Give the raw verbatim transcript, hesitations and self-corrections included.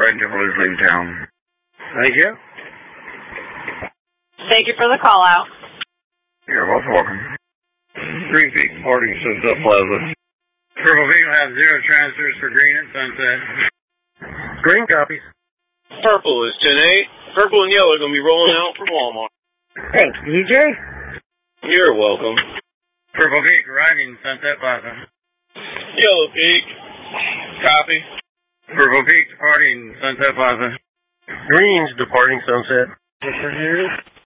Red Devil is leaving town. Thank you. Thank you for the call out. You're both welcome. Green Peak Party Sunset Plaza. Purple Peak will have zero transfers for green at Sunset. Green copies. Purple is ten eight. Purple and yellow are going to be rolling out from Walmart. Thanks, D J. You're welcome. Purple Peak arriving Sunset Plaza. Yellow Peak. Copy. Purple Peak departing Sunset Plaza. Green's departing Sunset.